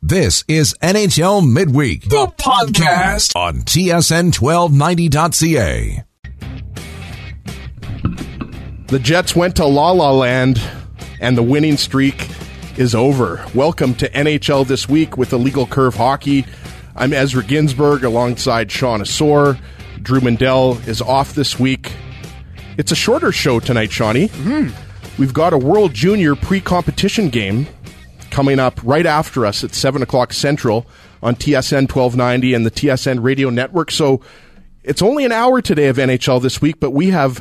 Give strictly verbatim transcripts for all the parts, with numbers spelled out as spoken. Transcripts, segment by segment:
This is N H L Midweek, the podcast on T S N twelve ninety dot C A. The Jets went to La La Land, and the winning streak is over. Welcome to N H L This Week with Illegal Curve Hockey. I'm Ezra Ginsberg alongside Sean Asor. Drew Mandel is off this week. It's a shorter show tonight, Shawnee. Mm-hmm. We've got a World Junior pre-competition game coming up right after us at seven o'clock Central on T S N twelve ninety and the T S N Radio Network. So it's only an hour today of N H L This Week, but we have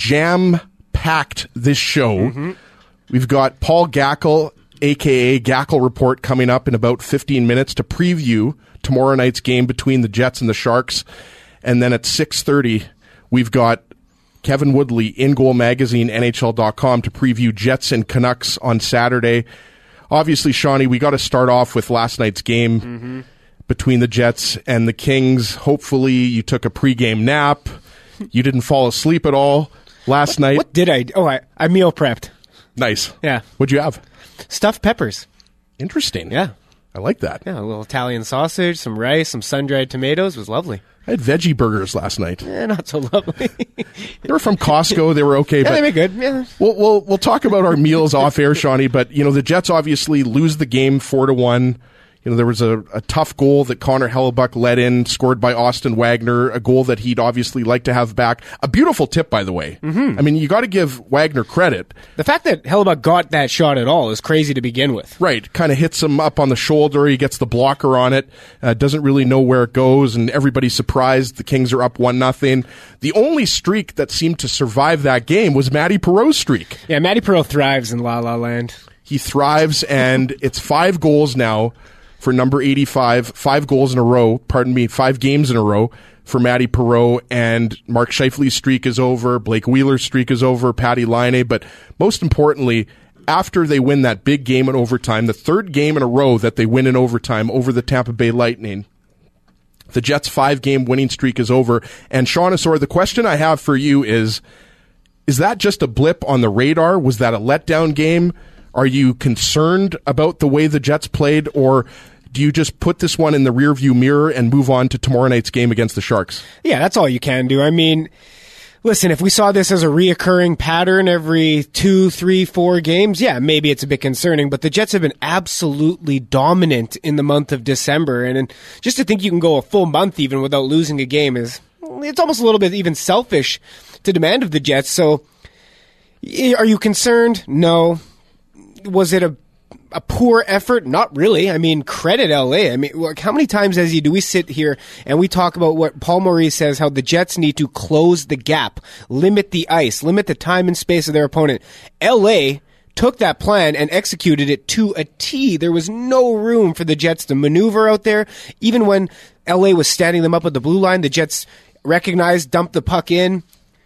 jam-packed this show. Mm-hmm. We've got Paul Gackle, a k a. Gackle Report, coming up in about fifteen minutes to preview tomorrow night's game between the Jets and the Sharks. And then at six thirty, we've got Kevin Woodley, In Goal Magazine, N H L dot com, to preview Jets and Canucks on Saturday. Obviously, Shawnee, we got to start off with last night's game mm-hmm. between the Jets and the Kings. Hopefully, you took a pregame nap. You didn't fall asleep at all last what, night. What did I? Oh, I, I meal prepped. Nice. Yeah. What'd you have? Stuffed peppers. Interesting. Yeah. I like that. Yeah, a little Italian sausage, some rice, some sun-dried tomatoes. It was lovely. I had veggie burgers last night. Eh, not so lovely. They were from Costco. They were okay. Yeah, but they were good. Yeah. We'll, we'll, we'll talk about our meals off air, Shawnee, but, you know, the Jets obviously lose the game four to one. You know, there was a, a tough goal that Connor Hellebuyck let in, scored by Austin Wagner, a goal that he'd obviously like to have back. A beautiful tip, by the way. Mm-hmm. I mean, you got to give Wagner credit. The fact that Hellebuyck got that shot at all is crazy to begin with. Right. Kind of hits him up on the shoulder. He gets the blocker on it. Uh, doesn't really know where it goes, and everybody's surprised the Kings are up one nothing. The only streak that seemed to survive that game was Matty Perreault's streak. Yeah, Matty Perreault thrives in La La Land. He thrives, and it's five goals now for number eighty-five, five goals in a row, pardon me, five games in a row for Matty Perreault, and Mark Scheifele's streak is over, Blake Wheeler's streak is over, Patty Laine, but most importantly, after they win that big game in overtime, the third game in a row that they win in overtime over the Tampa Bay Lightning, the Jets' five-game winning streak is over. And Sean Asor, the question I have for you is, is that just a blip on the radar? Was that a letdown game? Are you concerned about the way the Jets played, or do you just put this one in the rearview mirror and move on to tomorrow night's game against the Sharks? Yeah, that's all you can do. I mean, listen, if we saw this as a reoccurring pattern every two, three, four games, yeah, maybe it's a bit concerning, but the Jets have been absolutely dominant in the month of December, and, and just to think you can go a full month even without losing a game is, it's almost a little bit even selfish to demand of the Jets. So, are you concerned? No. Was it a a poor effort? Not really. I mean, credit L A. I mean, like, how many times as you do we sit here and we talk about what Paul Maurice says, how the Jets need to close the gap, limit the ice, limit the time and space of their opponent. L A took that plan and executed it to a T. There was no room for the Jets to maneuver out there. Even when L A was standing them up at the blue line, the Jets recognized, dumped the puck in.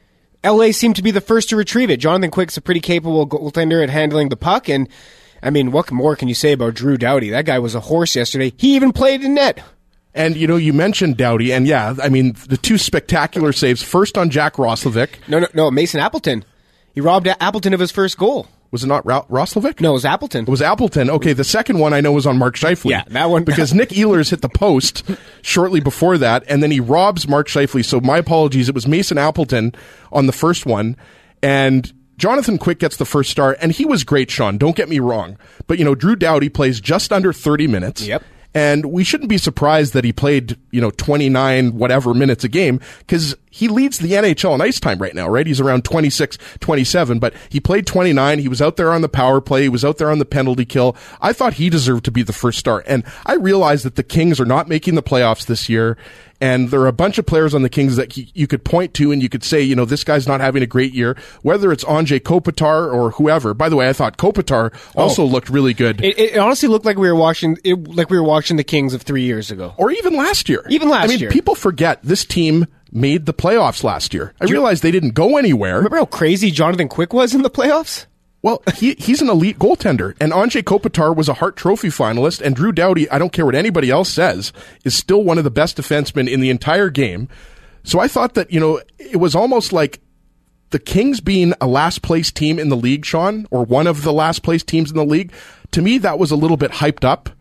L A seemed to be the first to retrieve it. Jonathan Quick's a pretty capable goaltender at handling the puck, and I mean, what more can you say about Drew Doughty? That guy was a horse yesterday. He even played in net. And, you know, you mentioned Doughty, and yeah, I mean, the two spectacular saves, first on Jack Roslovic. No, no, no, Mason Appleton. He robbed Appleton of his first goal. Was it not Ra- Roslovic? No, it was Appleton. It was Appleton. Okay, the second one I know was on Mark Scheifele. Yeah, that one. Because Nick Ehlers hit the post shortly before that, and then he robs Mark Scheifele. So my apologies. It was Mason Appleton on the first one, and Jonathan Quick gets the first start, and he was great, Sean. Don't get me wrong. But, you know, Drew Doughty plays just under thirty minutes. Yep. And we shouldn't be surprised that he played, you know, twenty-nine whatever minutes a game, because he leads the N H L in ice time right now, right? He's around twenty-six, twenty-seven, but he played twenty-nine. He was out there on the power play. He was out there on the penalty kill. I thought he deserved to be the first start. And I realize that the Kings are not making the playoffs this year. And there are a bunch of players on the Kings that you could point to and you could say, you know, this guy's not having a great year, whether it's Anze Kopitar or whoever. By the way, I thought Kopitar also oh. looked really good. It, it honestly looked like we were watching it, like we were watching the Kings of three years ago. Or even last year. Even last I mean, year. People forget this team made the playoffs last year. I realized they didn't go anywhere. Remember how crazy Jonathan Quick was in the playoffs? Well, he he's an elite goaltender, and Anze Kopitar was a Hart Trophy finalist, and Drew Doughty, I don't care what anybody else says, is still one of the best defensemen in the entire game. So I thought that, you know, it was almost like the Kings being a last-place team in the league, Sean, or one of the last-place teams in the league. To me, that was a little bit hyped up,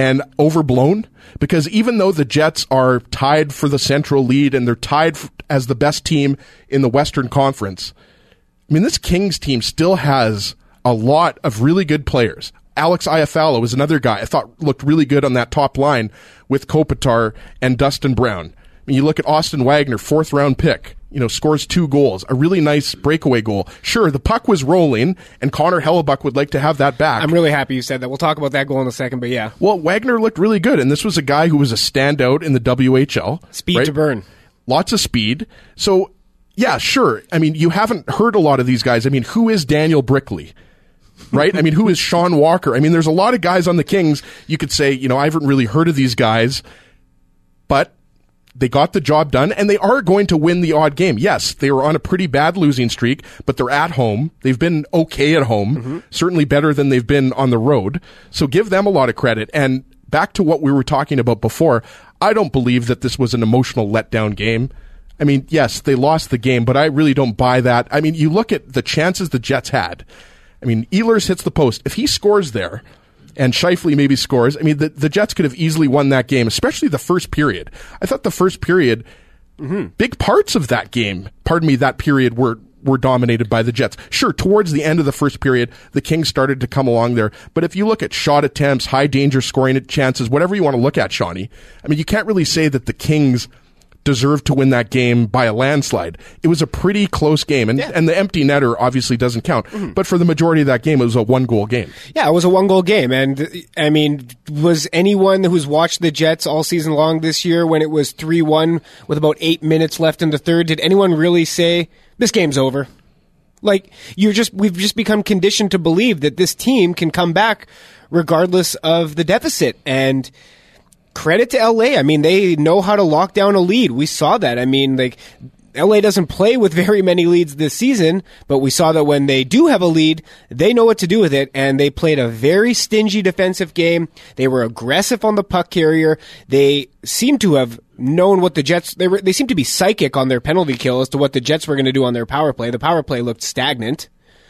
and overblown? Because even though the Jets are tied for the Central lead and they're tied f- as the best team in the Western Conference, I mean, this Kings team still has a lot of really good players. Alex Iafallo is another guy I thought looked really good on that top line with Kopitar and Dustin Brown. I mean, you look at Austin Wagner, fourth round pick, you know, scores two goals, a really nice breakaway goal. Sure, the puck was rolling, and Connor Hellebuck would like to have that back. I'm really happy you said that. We'll talk about that goal in a second, but yeah. Well, Wagner looked really good, and this was a guy who was a standout in the W H L. Speed right? to burn. Lots of speed. So, yeah, sure. I mean, you haven't heard a lot of these guys. I mean, who is Daniel Brickley? Right? I mean, who is Sean Walker? I mean, there's a lot of guys on the Kings. You could say, you know, I haven't really heard of these guys, but they got the job done, and they are going to win the odd game. Yes, they were on a pretty bad losing streak, but they're at home. They've been okay at home, mm-hmm. certainly better than they've been on the road. So give them a lot of credit. And back to what we were talking about before, I don't believe that this was an emotional letdown game. I mean, yes, they lost the game, but I really don't buy that. I mean, you look at the chances the Jets had. I mean, Ehlers hits the post. If he scores there, and Scheifele maybe scores, I mean, the, the Jets could have easily won that game, especially the first period. I thought the first period, mm-hmm. big parts of that game, pardon me, that period were were dominated by the Jets. Sure, towards the end of the first period, the Kings started to come along there. But if you look at shot attempts, high danger scoring chances, whatever you want to look at, Shawnee, I mean, you can't really say that the Kings deserved to win that game by a landslide. It was a pretty close game, and, yeah. and the empty netter obviously doesn't count. Mm-hmm. But for the majority of that game, it was a one-goal game. Yeah, it was a one-goal game, and I mean, was anyone who's watched the Jets all season long this year when it was three one with about eight minutes left in the third, did anyone really say, this game's over? Like, you're just, we've just become conditioned to believe that this team can come back regardless of the deficit, and credit to L A. I mean, they know how to lock down a lead. We saw that. I mean, like, L A doesn't play with very many leads this season, but we saw that when they do have a lead, they know what to do with it, and they played a very stingy defensive game. They were aggressive on the puck carrier. They seem to have known what the Jets, they were, they seem to be psychic on their penalty kill as to what the Jets were going to do on their power play. The power play looked stagnant,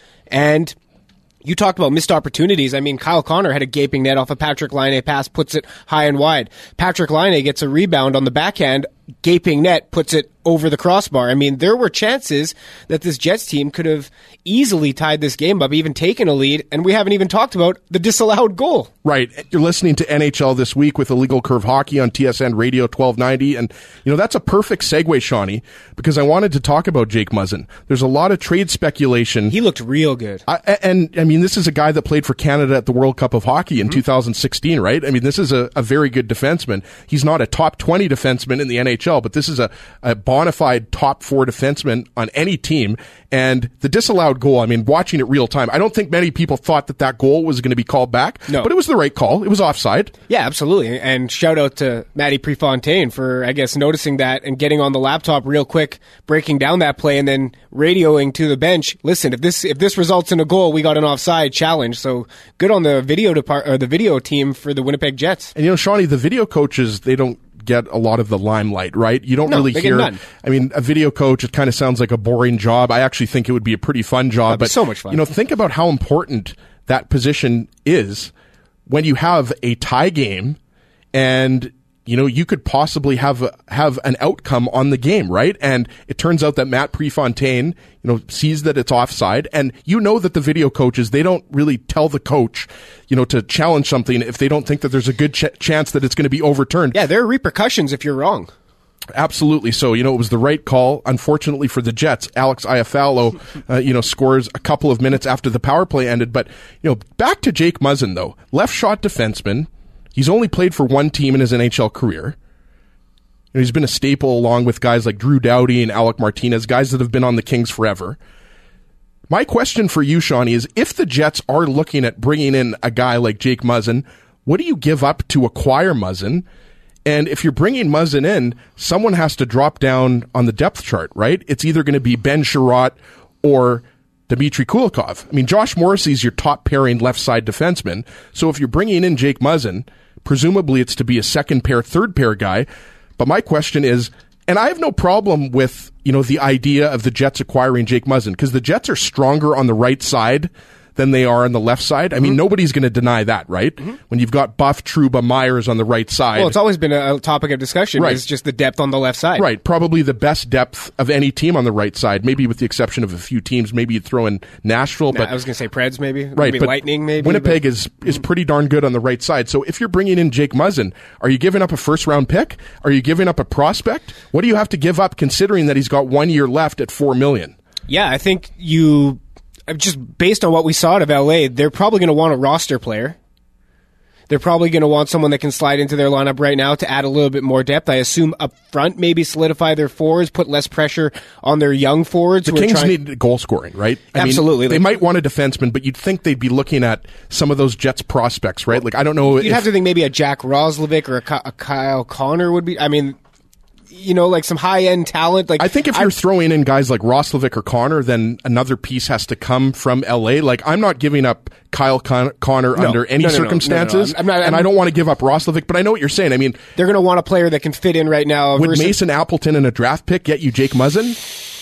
and you talked about missed opportunities. I mean, Kyle Connor had a gaping net off a Patrick Laine pass, puts it high and wide. Patrick Laine gets a rebound on the backhand, gaping net, puts it over the crossbar. I mean, there were chances that this Jets team could have easily tied this game up, even taken a lead, and we haven't even talked about the disallowed goal. Right. You're listening to N H L This Week with Illegal Curve Hockey on T S N Radio twelve ninety, and, you know, that's a perfect segue, Shawnee, because I wanted to talk about Jake Muzzin. There's a lot of trade speculation. He looked real good. I, and, I mean, this is a guy that played for Canada at the World Cup of Hockey in mm-hmm. two thousand sixteen, right? I mean, this is a, a very good defenseman. He's not a top twenty defenseman in the N H L, but this is a, a bona fide top four defenseman on any team. And the disallowed goal, I mean, watching it real time, I don't think many people thought that that goal was going to be called back. No. But it was the right call. It was offside. Yeah, absolutely. And shout out to Matty Prefontaine for, I guess, noticing that and getting on the laptop real quick, breaking down that play, and then radioing to the bench, listen, if this if this results in a goal, we got an offside challenge. So good on the video depart or the video team for the Winnipeg Jets. And, you know, Shawnee, the video coaches, they don't get a lot of the limelight, right? You don't no, really they hear. Get none. I mean, a video coach, it kind of sounds like a boring job. I actually think it would be a pretty fun job. That'd be but so much fun. You know, think about how important that position is when you have a tie game, and you know you could possibly have a, have an outcome on the game, right? And it turns out that Matt Prefontaine, you know, sees that it's offside, and you know that the video coaches, they don't really tell the coach, you know, to challenge something if they don't think that there's a good ch- chance that it's going to be overturned. Yeah, there are repercussions if you're wrong. Absolutely. So, you know, it was the right call. Unfortunately for the Jets, Alex Iafallo, uh, you know, scores a couple of minutes after the power play ended. But, you know, back to Jake Muzzin, though. Left shot defenseman. He's only played for one team in his N H L career. You know, he's been a staple along with guys like Drew Doughty and Alec Martinez, guys that have been on the Kings forever. My question for you, Shawnee, is if the Jets are looking at bringing in a guy like Jake Muzzin, what do you give up to acquire Muzzin? And if you're bringing Muzzin in, someone has to drop down on the depth chart, right? It's either going to be Ben Sherratt or Dmitry Kulikov. I mean, Josh Morrissey's your top pairing left side defenseman. So if you're bringing in Jake Muzzin, presumably it's to be a second pair, third pair guy. But my question is, and I have no problem with, you know, the idea of the Jets acquiring Jake Muzzin, because the Jets are stronger on the right side than they are on the left side. I mean, mm-hmm. nobody's going to deny that, right? Mm-hmm. When you've got Buff, Trouba, Myers on the right side. Well, it's always been a topic of discussion. Right. It's just the depth on the left side. Right. Probably the best depth of any team on the right side, maybe with the exception of a few teams. Maybe you'd throw in Nashville. Nah, but I was going to say Preds, maybe. Right. Maybe but Lightning, maybe. Winnipeg but, is, is pretty darn good on the right side. So if you're bringing in Jake Muzzin, are you giving up a first-round pick? Are you giving up a prospect? What do you have to give up considering that he's got one year left at four million dollars? Yeah, I think you... Just based on what we saw out of L A, they're probably going to want a roster player. They're probably going to want someone that can slide into their lineup right now to add a little bit more depth. I assume up front, maybe solidify their forwards, put less pressure on their young forwards. The Kings trying- need goal scoring, right? I Absolutely. Mean, they might want a defenseman, but you'd think they'd be looking at some of those Jets prospects, right? Like, I don't know. You'd if- have to think maybe a Jack Roslovic or a, Ky- a Kyle Connor would be. I mean, you know, like some high-end talent. Like I think if you're I, throwing in guys like Roslovic or Connor, then another piece has to come from L A. Like, I'm not giving up Kyle Con- Connor no, under any no, no, circumstances, no, no, no. I'm not, I'm, and I don't want to give up Roslovic, but I know what you're saying. I mean, they're going to want a player that can fit in right now. Would versus- Mason Appleton in a draft pick get you Jake Muzzin?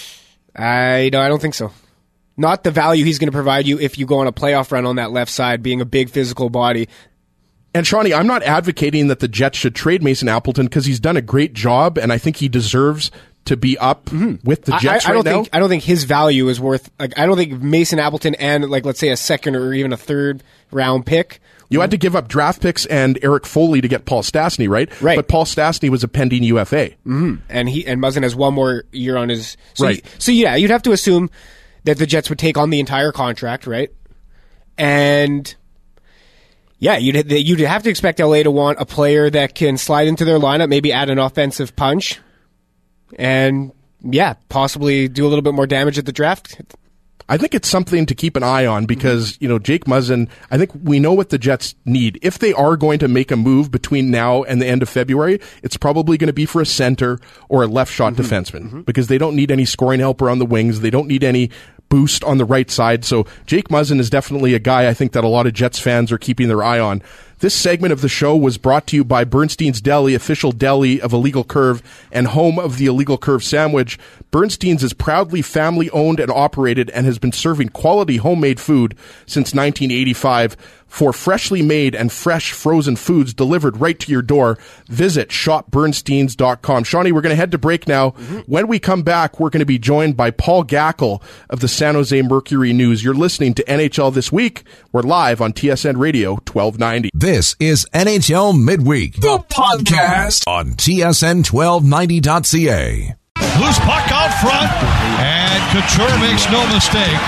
I no, I don't think so. Not the value he's going to provide you if you go on a playoff run on that left side, being a big physical body. And Shawnee, I'm not advocating that the Jets should trade Mason Appleton because he's done a great job, and I think he deserves to be up mm-hmm. with the Jets I, I right don't now. Think, I don't think his value is worth. Like, I don't think Mason Appleton and like let's say a second or even a third round pick. You had to give up draft picks and Eric Foley to get Paul Stastny, right? Right. But Paul Stastny was a pending U F A, mm-hmm. and he and Muzzin has one more year on his. So right. You, so yeah, you'd have to assume that the Jets would take on the entire contract, right? And. Yeah, you'd you'd have to expect L A to want a player that can slide into their lineup, maybe add an offensive punch, and yeah, possibly do a little bit more damage at the draft. I think it's something to keep an eye on because, you know, Jake Muzzin, I think we know what the Jets need. If they are going to make a move between now and the end of February, it's probably going to be for a center or a left shot mm-hmm. defenseman mm-hmm. because they don't need any scoring helper on the wings. They don't need any boost on the right side. So Jake Muzzin is definitely a guy I think that a lot of Jets fans are keeping their eye on. This segment of the show was brought to you by Bernstein's Deli, official deli of Illegal Curve and home of the Illegal Curve sandwich. Bernstein's is proudly family owned and operated and has been serving quality homemade food since nineteen eighty-five. For freshly made and fresh frozen foods delivered right to your door, visit shop bernsteins dot com. Shawnee, we're going to head to break now. Mm-hmm. When we come back, we're going to be joined by Paul Gackle of the San Jose Mercury News. You're listening to N H L This Week. We're live on T S N Radio twelve ninety. This is N H L Midweek, the podcast on T S N twelve ninety dot c a. Loose puck out front, and Couture makes no mistake.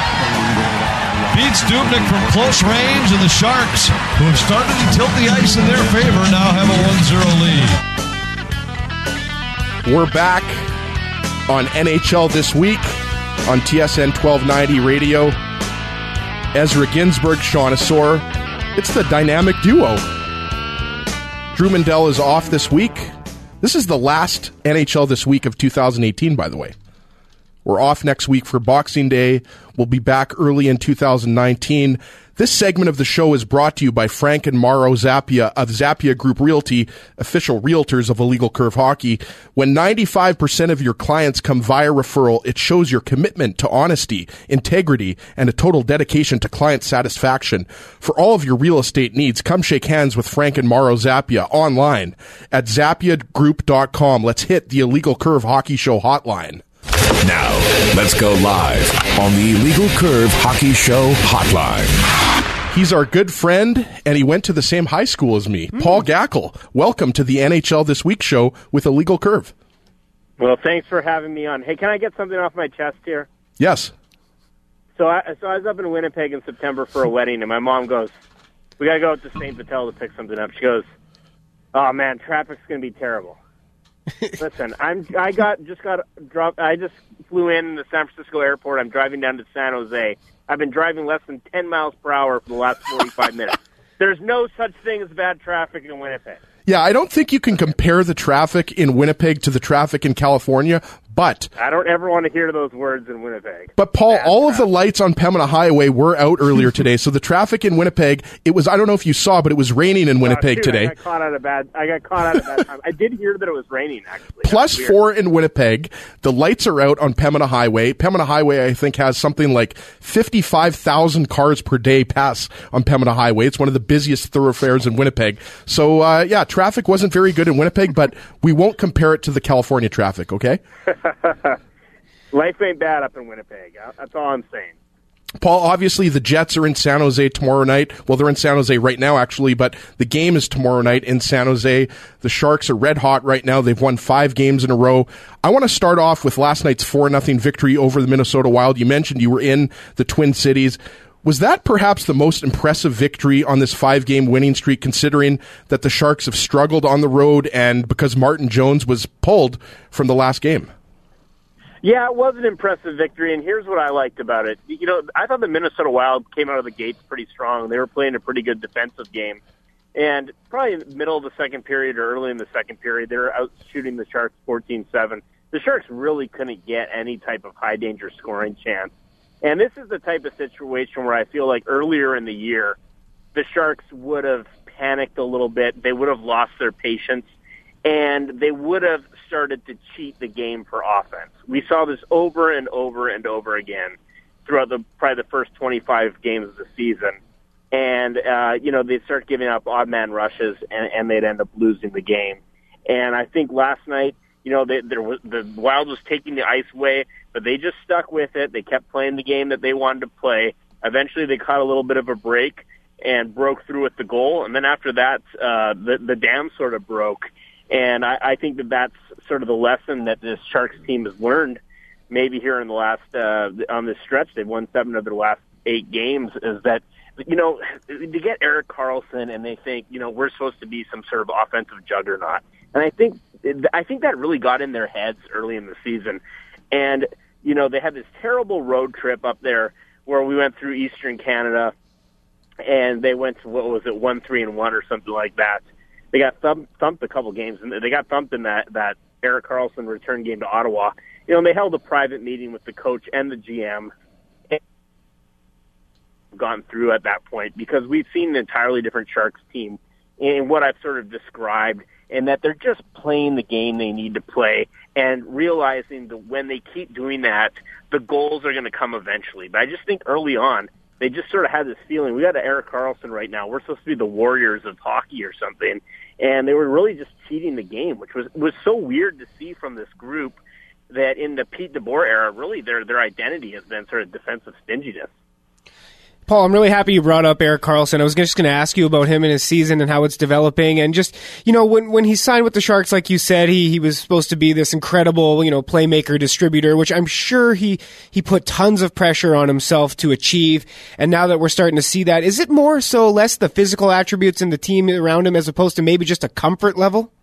Beats Dubnyk from close range, and the Sharks, who have started to tilt the ice in their favor, now have a one zero lead. We're back on N H L This Week on T S N twelve ninety Radio. Ezra Ginsburg, Sean Asor. It's the dynamic duo. Drew Mandel is off this week. This is the last N H L This Week of two thousand eighteen, by the way. We're off next week for Boxing Day. We'll be back early in two thousand nineteen. This segment of the show is brought to you by Frank and Mauro Zappia of Zappia Group Realty, official realtors of Illegal Curve Hockey. When ninety-five percent of your clients come via referral, it shows your commitment to honesty, integrity, and a total dedication to client satisfaction. For all of your real estate needs, come shake hands with Frank and Mauro Zappia online at zappia group dot com. Let's hit the Illegal Curve Hockey Show hotline. Now, let's go live on the Illegal Curve Hockey Show hotline. He's our good friend, and he went to the same high school as me. Mm. Paul Gackle, welcome to the N H L This Week show with Illegal Curve. Well, thanks for having me on. Hey, can I get something off my chest here? Yes. So I, so I was up in Winnipeg in September for a wedding, and my mom goes, we got to go out to Saint Patel to pick something up. She goes, oh, man, traffic's going to be terrible. Listen, I'm. I got just got dropped. I just flew in the San Francisco airport. I'm driving down to San Jose. I've been driving less than ten miles per hour for the last forty-five minutes. There's no such thing as bad traffic in Winnipeg. Yeah, I don't think you can compare the traffic in Winnipeg to the traffic in California, But I don't ever want to hear those words in Winnipeg. But, Paul, Bad all of the traffic. lights on Pembina Highway were out earlier today. So the traffic in Winnipeg, it was, I don't know if you saw, but it was raining in Winnipeg Uh, dude, today. I got caught at a bad, I got caught at a bad time. I did hear that it was raining, actually. Plus That's weird. four in Winnipeg. The lights are out on Pembina Highway. Pembina Highway, I think, has something like fifty-five thousand cars per day pass on Pembina Highway. It's one of the busiest thoroughfares in Winnipeg. So, uh, yeah, traffic wasn't very good in Winnipeg, but we won't compare it to the California traffic, okay? Life ain't bad up in Winnipeg. That's all I'm saying. Paul, obviously the Jets are in San Jose tomorrow night. Well, they're in San Jose right now, actually, but the game is tomorrow night in San Jose. The Sharks are red hot right now. They've won five games in a row. I want to start off with last night's four nothing victory over the Minnesota Wild. You mentioned you were in the Twin Cities. Was that perhaps the most impressive victory on this five-game winning streak, considering that the Sharks have struggled on the road and because Martin Jones was pulled from the last game? Yeah, it was an impressive victory, and here's what I liked about it. You know, I thought the Minnesota Wild came out of the gates pretty strong. They were playing a pretty good defensive game. And probably in the middle of the second period or early in the second period, they were out shooting the Sharks fourteen seven. The Sharks really couldn't get any type of high-danger scoring chance. And this is the type of situation where I feel like earlier in the year, the Sharks would have panicked a little bit. They would have lost their patience, and they would have started to cheat the game for offense. We saw this over and over and over again throughout the probably the first twenty-five games of the season. And, uh, you know, they'd start giving up odd man rushes, and, and they'd end up losing the game. And I think last night, you know, they, there was, the Wild was taking the ice away, but they just stuck with it. They kept playing the game that they wanted to play. Eventually, they caught a little bit of a break and broke through with the goal. And then after that, uh, the, the dam sort of broke. And I, I think that that's sort of the lesson that this Sharks team has learned maybe here in the last, uh, on this stretch. They've won seven of their last eight games, is that, you know, to get Erik Karlsson and they think, you know, we're supposed to be some sort of offensive juggernaut. And I think, I think that really got in their heads early in the season. And, you know, they had this terrible road trip up there where we went through Eastern Canada and they went to, what was it, one, three, and one or something like that. They got thumped, thumped a couple games, and they got thumped in that, that Erik Karlsson return game to Ottawa. You know, and they held a private meeting with the coach and the G M and gone through at that point because we've seen an entirely different Sharks team in what I've sort of described, and that they're just playing the game they need to play and realizing that when they keep doing that, the goals are going to come eventually. But I just think early on, they just sort of had this feeling, we got Erik Karlsson right now. We're supposed to be the Warriors of hockey or something. And they were really just cheating the game, which was, was so weird to see from this group that in the Pete DeBoer era, really their, their identity has been sort of defensive stinginess. Paul, I'm really happy you brought up Erik Karlsson. I was just going to ask you about him and his season and how it's developing. And just, you know, when when he signed with the Sharks, like you said, he he was supposed to be this incredible, you know, playmaker distributor, which I'm sure he, he put tons of pressure on himself to achieve. And now that we're starting to see that, is it more so less the physical attributes in the team around him as opposed to maybe just a comfort level?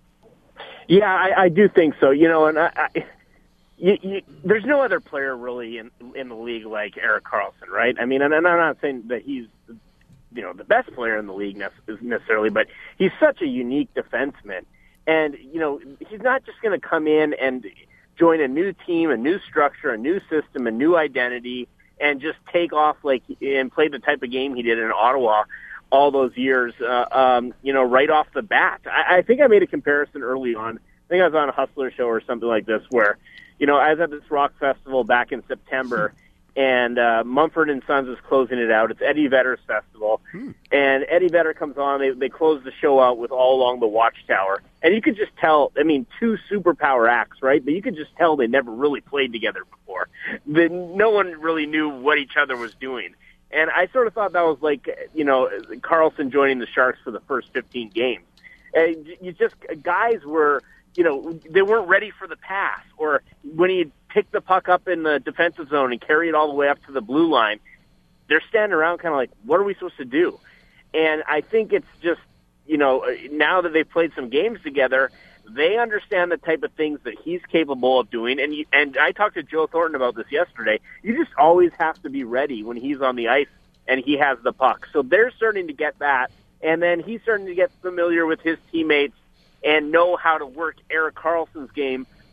Yeah, I, I do think so. You know, and I... I You, you, there's no other player really in in the league like Erik Karlsson, right? I mean, and, and I'm not saying that he's, you know, the best player in the league necessarily, but he's such a unique defenseman. And, you know, he's not just going to come in and join a new team, a new structure, a new system, a new identity, and just take off like and play the type of game he did in Ottawa all those years, uh, um, you know, right off the bat. I, I think I made a comparison early on. I think I was on a Hustler show or something like this where, you know, I was at this rock festival back in September, and uh, Mumford and Sons is closing it out. It's Eddie Vedder's festival, hmm. and Eddie Vedder comes on. They they close the show out with All Along the Watchtower, and you could just tell. I mean, two superpower acts, right? But you could just tell they never really played together before. The, no one really knew what each other was doing, and I sort of thought that was like, you know, Karlsson joining the Sharks for the first fifteen games. And you just guys were. You know, they weren't ready for the pass, or when he'd pick the puck up in the defensive zone and carry it all the way up to the blue line, they're standing around kind of like, what are we supposed to do? And I think it's just, you know, now that they've played some games together, they understand the type of things that he's capable of doing. And you, and I talked to Joe Thornton about this yesterday. You just always have to be ready when he's on the ice and he has the puck. So they're starting to get that, and then he's starting to get familiar with his teammates and know how to work Erik Karlsson's game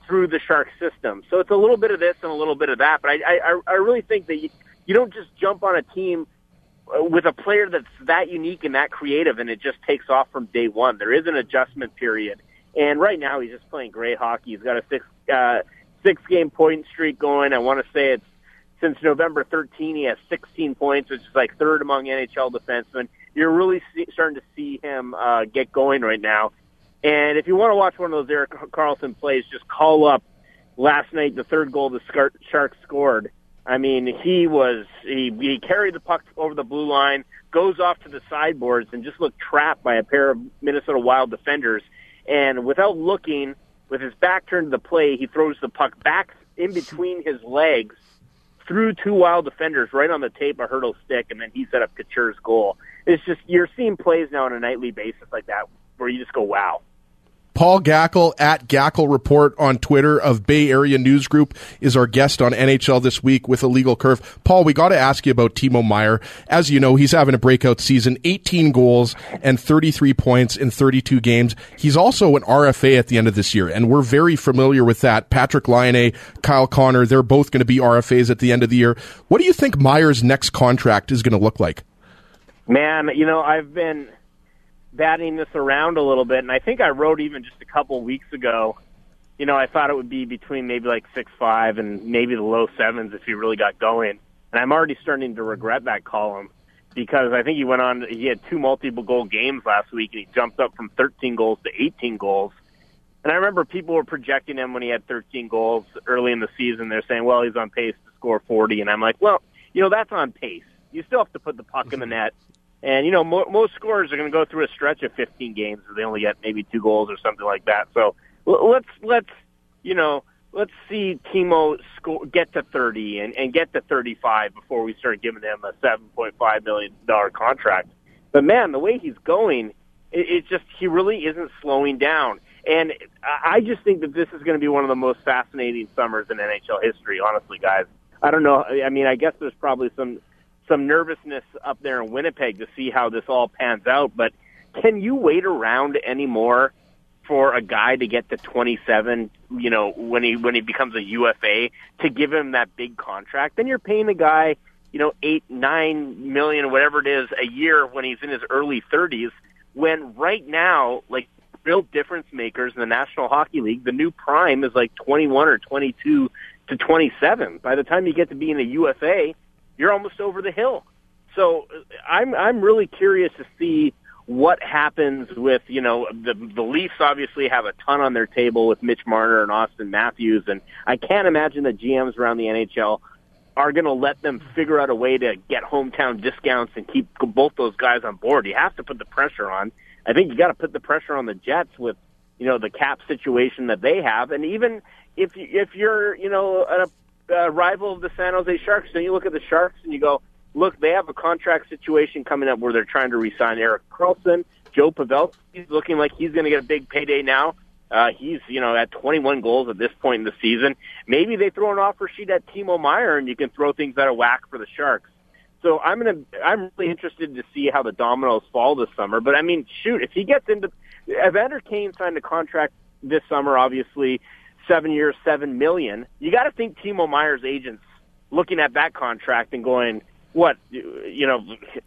through the Sharks system. So it's a little bit of this and a little bit of that. But I, I, I really think that you, you don't just jump on a team with a player that's that unique and that creative and it just takes off from day one. There is an adjustment period. And right now he's just playing great hockey. He's got a six, uh, six game point streak going. I want to say it's since November thirteenth, he has sixteen points, which is like third among N H L defensemen. You're really see, starting to see him uh, get going right now. And if you want to watch one of those Erik Karlsson plays, just call up last night, the third goal the Sharks scored. I mean, he was he, he carried the puck over the blue line, goes off to the sideboards, and just looked trapped by a pair of Minnesota Wild defenders. And without looking, with his back turned to the play, he throws the puck back in between his legs through two Wild defenders right on the tape of Hurdle's stick, and then he set up Couture's goal. It's just, you're seeing plays now on a nightly basis like that where you just go, wow. Paul Gackle at Gackle Report on Twitter of Bay Area News Group is our guest on N H L This Week with a Legal Curve. Paul, we got to ask you about Timo Meier. As you know, he's having a breakout season, eighteen goals and thirty-three points in thirty-two games. He's also an R F A at the end of this year, and we're very familiar with that. Patrick Laine, Kyle Connor, they're both going to be R F As at the end of the year. What do you think Meier's next contract is going to look like? Man, you know, I've been batting this around a little bit, and I think I wrote even just a couple weeks ago, you know, I thought it would be between maybe like six five and maybe the low sevens if he really got going. And I'm already starting to regret that column because I think he went on, he had two multiple goal games last week, and he jumped up from thirteen goals to eighteen goals. And I remember people were projecting him when he had thirteen goals early in the season. They're saying, well, he's on pace to score forty. And I'm like, well, you know, that's on pace. You still have to put the puck in the net. And, you know, mo- most scorers are going to go through a stretch of fifteen games where they only get maybe two goals or something like that. So l- let's, let's, you know, let's see Timo score, get to thirty and, and get to thirty-five before we start giving him a seven point five million dollars contract. But, man, the way he's going, it, it just, he really isn't slowing down. And I just think that this is going to be one of the most fascinating summers in N H L history, honestly, guys. I don't know. I mean, I guess there's probably some some nervousness up there in Winnipeg to see how this all pans out, but can you wait around anymore for a guy to get to twenty-seven, you know, when he when he becomes a U F A, to give him that big contract? Then you're paying the guy, you know, eight, nine million, or whatever it is, a year when he's in his early thirties, when right now, like, real difference makers in the National Hockey League, the new prime is like twenty-one or twenty-two to twenty-seven. By the time you get to be in a U F A, you're almost over the hill. So I'm I'm really curious to see what happens with, you know, the the Leafs obviously have a ton on their table with Mitch Marner and Austin Matthews, and I can't imagine the G Ms around the N H L are going to let them figure out a way to get hometown discounts and keep both those guys on board. You have to put the pressure on. I think you got to put the pressure on the Jets with, you know, the cap situation that they have, and even if you, if you're, you know, a Uh, rival of the San Jose Sharks, then you look at the Sharks and you go, look, they have a contract situation coming up where they're trying to re-sign Erik Karlsson. Joe Pavelski's looking like he's going to get a big payday now. Uh, he's, you know, at twenty-one goals at this point in the season. Maybe they throw an offer sheet at Timo Meier and you can throw things out of whack for the Sharks. So I'm gonna, I'm really interested to see how the dominoes fall this summer. But I mean, shoot, if he gets into, Evander Kane signed a contract this summer, obviously, seven years, seven million. You got to think Timo Meier's agents looking at that contract and going, what, you know,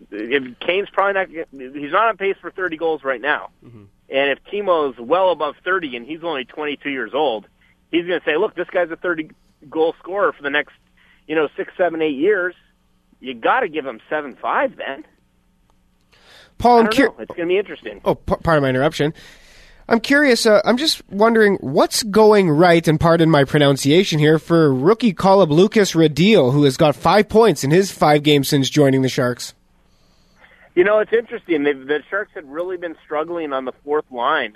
if Kane's probably not, he's not on pace for thirty goals right now. Mm-hmm. And if Timo's well above thirty and he's only twenty-two years old, he's going to say, look, this guy's a thirty goal scorer for the next, you know, six, seven, eight years. You got to give him seven, five then. Paul, I'm curious. It's going to be interesting. Oh, p- pardon my interruption. I'm curious, uh, I'm just wondering what's going right, and pardon my pronunciation here, for rookie call-up Lucas Radil, who has got five points in his five games since joining the Sharks. You know, it's interesting. They've, the Sharks had really been struggling on the fourth line,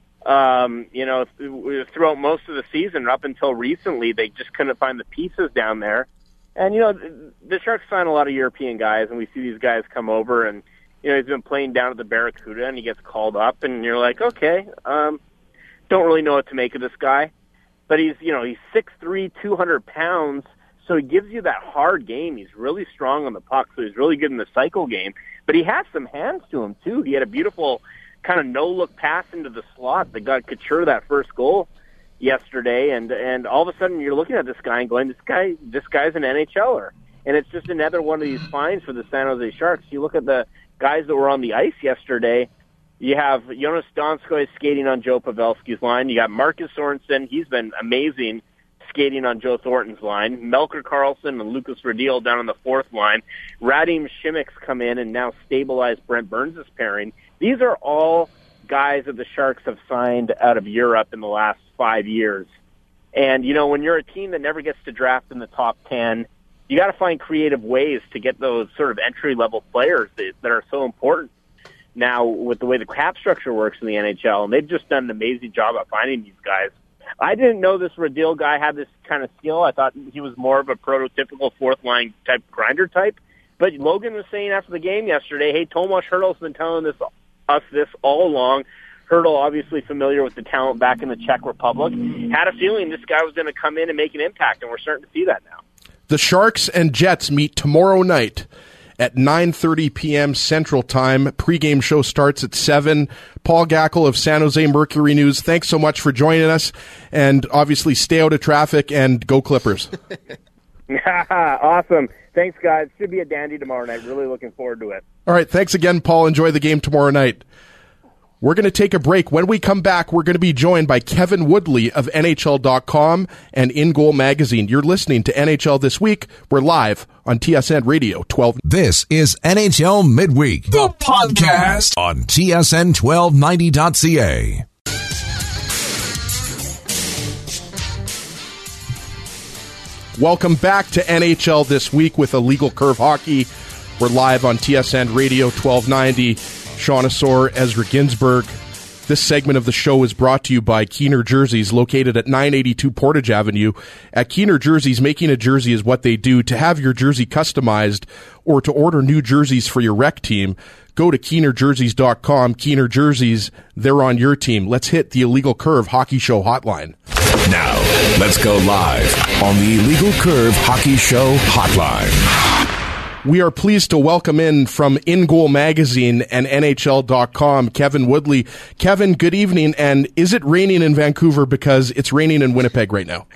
um, you know, th- throughout most of the season. Up until recently, they just couldn't find the pieces down there. And, you know, the Sharks sign a lot of European guys, and we see these guys come over and, you know, he's been playing down at the Barracuda, and he gets called up, and you're like, okay, um, don't really know what to make of this guy. But he's, you know, he's six three, two hundred pounds, so he gives you that hard game. He's really strong on the puck, so he's really good in the cycle game. But he has some hands to him, too. He had a beautiful kind of no-look pass into the slot that got Couture that first goal yesterday, and and all of a sudden you're looking at this guy and going, this guy, this guy's an N H L er, and it's just another one of these finds for the San Jose Sharks. You look at the guys that were on the ice yesterday. You have Jonas Donskoy skating on Joe Pavelski's line. You got Marcus Sorensen. He's been amazing skating on Joe Thornton's line. Melker Karlsson and Lucas Radil down on the fourth line. Radim Šimiks come in and now stabilize Brent Burns' pairing. These are all guys that the Sharks have signed out of Europe in the last five years. And, you know, when you're a team that never gets to draft in the top ten, you got to find creative ways to get those sort of entry-level players that, that are so important now with the way the cap structure works in the N H L, and they've just done an amazing job at finding these guys. I didn't know this Radil guy had this kind of skill. I thought he was more of a prototypical fourth-line type grinder type. But Logan was saying after the game yesterday, hey, Tomas Hertl's been telling this, us this all along. Hertl, obviously familiar with the talent back in the Czech Republic, had a feeling this guy was going to come in and make an impact, and we're starting to see that now. The Sharks and Jets meet tomorrow night at nine thirty p.m. Central Time. Pre-game show starts at seven. Paul Gackle of San Jose Mercury News, thanks so much for joining us. And obviously stay out of traffic and go Clippers. Awesome. Thanks, guys. Should be a dandy tomorrow night. Really looking forward to it. All right. Thanks again, Paul. Enjoy the game tomorrow night. We're going to take a break. When we come back, we're going to be joined by Kevin Woodley of N H L dot com and In Goal Magazine. You're listening to N H L This Week. We're live on T S N Radio twelve. This is N H L Midweek, the podcast on T S N twelve ninety dot C A. Welcome back to N H L This Week with Illegal Curve Hockey. We're live on T S N Radio twelve ninety. Sean Asor, Ezra Ginsburg. This segment of the show is brought to you by Keener Jerseys, located at nine eighty-two Portage Avenue. At Keener Jerseys, making a jersey is what they do. To have your jersey customized or to order new jerseys for your rec team, go to Keener Jerseys dot com. Keener Jerseys, they're on your team. Let's hit the Illegal Curve Hockey Show hotline. Now, let's go live on the Illegal Curve Hockey Show hotline. We are pleased to welcome in from In Goal Magazine and N H L dot com, Kevin Woodley. Kevin, good evening. And is it raining in Vancouver? Because it's raining in Winnipeg right now.